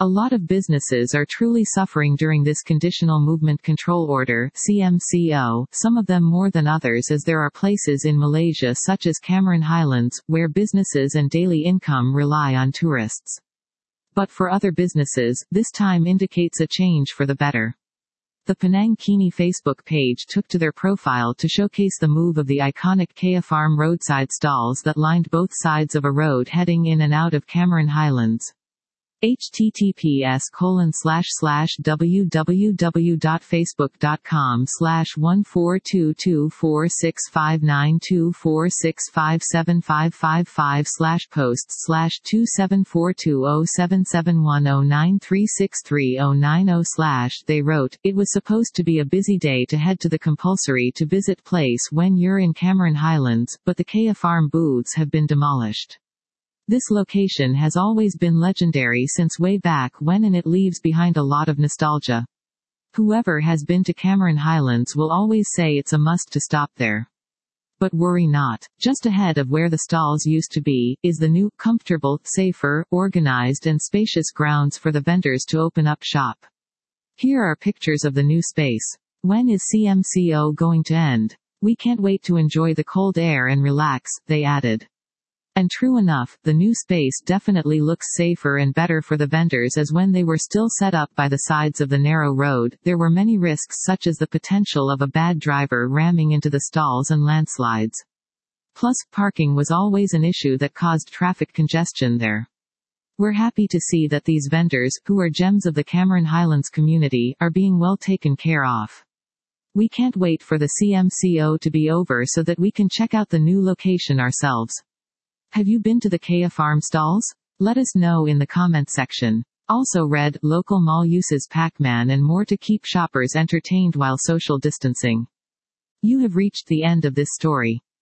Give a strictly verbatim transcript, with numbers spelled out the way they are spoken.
A lot of businesses are truly suffering during this Conditional Movement Control Order (C M C O), some of them more than others, as there are places in Malaysia such as Cameron Highlands, where businesses and daily income rely on tourists. But for other businesses, this time indicates a change for the better. The Penang Kini Facebook page took to their profile to showcase the move of the iconic Kea Farm roadside stalls that lined both sides of a road heading in and out of Cameron Highlands. https colon slash slash www.facebook.com slash one four two two four six five nine two four six five seven five five five slash posts slash two seven four two zero seven seven one zero nine three six three zero nine zero slash they wrote, it was supposed to be a busy day to head to the compulsory to visit place when you're in Cameron Highlands, but the Kea Farm booths have been demolished. This location has always been legendary since way back when, and it leaves behind a lot of nostalgia. Whoever has been to Cameron Highlands will always say it's a must to stop there. But worry not. Just ahead of where the stalls used to be, is the new, comfortable, safer, organized and spacious grounds for the vendors to open up shop. Here are pictures of the new space. When is C M C O going to end? We can't wait to enjoy the cold air and relax, they added. And true enough, the new space definitely looks safer and better for the vendors, as when they were still set up by the sides of the narrow road, there were many risks such as the potential of a bad driver ramming into the stalls and landslides. Plus, parking was always an issue that caused traffic congestion there. We're happy to see that these vendors, who are gems of the Cameron Highlands community, are being well taken care of. We can't wait for the C M C O to be over so that we can check out the new location ourselves. Have you been to the Kea Farm stalls? Let us know in the comment section. Also read, local mall uses Pac-Man and more to keep shoppers entertained while social distancing. You have reached the end of this story.